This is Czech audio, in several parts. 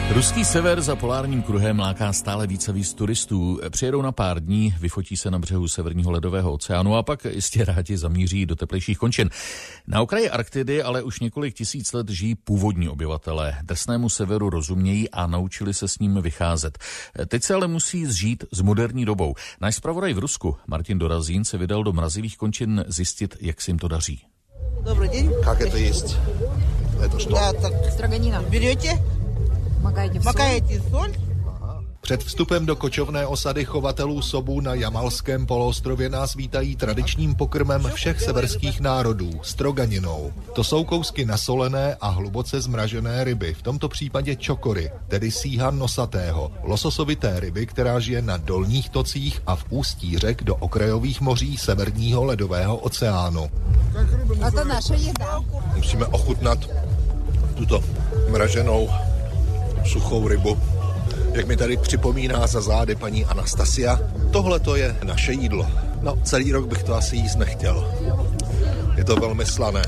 Ruský sever za polárním kruhem láká stále více a víc turistů. Přijedou na pár dní, vyfotí se na břehu severního ledového oceánu a pak jistě rádi zamíří do teplejších končin. Na okraji Arktidy ale už několik tisíc let žijí původní obyvatelé. Drsnému severu rozumějí a naučili se s ním vycházet. Teď se ale musí zžít s moderní dobou. Náš zpravodaj v Rusku, Martin Dorazín, se vydal do mrazivých končin zjistit, jak se jim to daří. Dobrý den. Jak je to jíst? Je to Да, так. Строганина. Берете, макаете в соль. Před vstupem do kočovné osady chovatelů sobů na Jamalském poloostrově nás vítají tradičním pokrmem všech severských národů, stroganinou. To jsou kousky nasolené a hluboce zmražené ryby, v tomto případě čokory, tedy síha nosatého, lososovité ryby, která žije na dolních tocích a v ústí řek do okrajových moří severního ledového oceánu. A to naše jídla. Musíme ochutnat tuto mraženou suchou rybu. Jak mi tady připomíná za zády paní Anastasia, tohle to je naše jídlo. No, celý rok bych to asi jíst nechtěl. Je to velmi slané.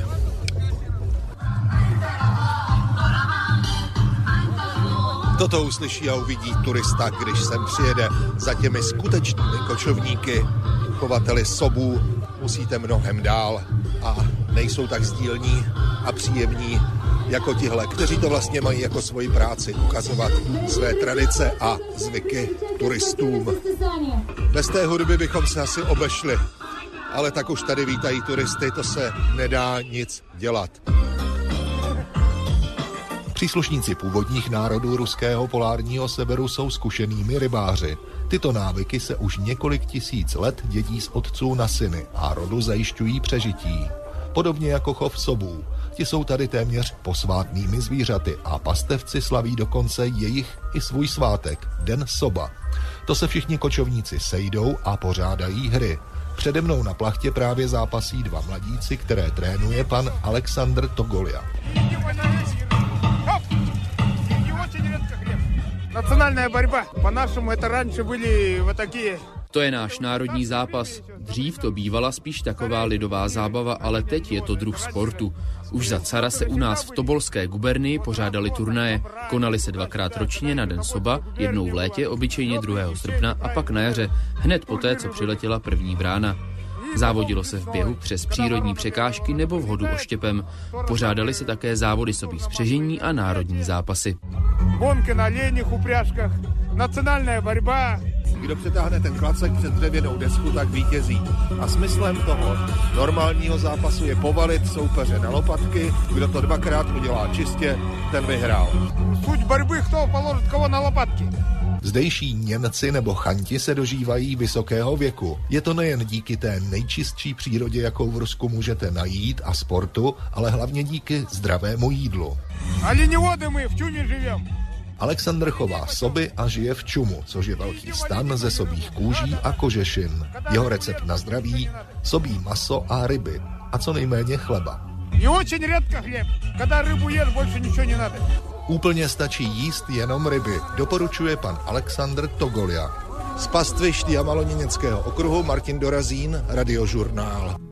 Toto uslyší a uvidí turista, když sem přijede za těmi skutečnými kočovníky, chovateli sobů. Musíte mnohem dál a nejsou tak sdílní a příjemní jako tihle, kteří to vlastně mají jako svoji práci, ukazovat své tradice a zvyky turistům. Bez té hudby bychom se asi obešli, ale tak už tady vítají turisty, to se nedá nic dělat. Příslušníci původních národů ruského polárního severu jsou zkušenými rybáři. Tyto návyky se už několik tisíc let dědí z otců na syny a rodu zajišťují přežití. Podobně jako chov sobů. Ti jsou tady téměř posvátnými zvířaty a pastevci slaví dokonce jejich i svůj svátek, Den soba. To se všichni kočovníci sejdou a pořádají hry. Přede mnou na plachtě právě zápasí dva mladíci, které trénuje pan Alexandr Togolja. Национальная борьба. По-нашему это раньше были вот такие. To je náš národní zápas. Dřív to bývala spíš taková lidová zábava, ale teď je to druh sportu. Už za cara se u nás v Tobolské gubernii pořádali turnaje. Konaly se dvakrát ročně na Den soba, jednou v létě, obyčejně 2. srpna a pak na jaře, hned poté, co přiletěla první vrána. Závodilo se v běhu přes přírodní překážky nebo v hodu oštěpem. Pořádali se také závody sobí spřežení a národní zápasy. Гонки на оленях, упряжках, национальная борьба. Kdo přetáhne ten klacek před dřevěnou desku, tak vítězí. A smyslem toho normálního zápasu je povalit soupeře na lopatky. Kdo to dvakrát udělá čistě, ten vyhrál. Суть борьбы, кто положит кого на лопатки. Zdejší Němci nebo Chanti se dožívají vysokého věku. Je to nejen díky té nejčistší přírodě, jakou v Rusku můžete najít, a sportu, ale hlavně díky zdravému jídlu. Оленеводы мы в Чуме живем. Alexandr chová soby a žije v Čumu, což je velký stan ze sobích kůží a kožešin. Jeho recept na zdraví: sobí maso a ryby a co nejméně chleba. И очень редко хлеб. Когда рыбу ешь, больше ничего не надо. Úplně stačí jíst jenom ryby, doporučuje pan Alexandr Togolja. Z pastvišť Jamaloněneckého okruhu Martin Dorazín, Radiožurnál.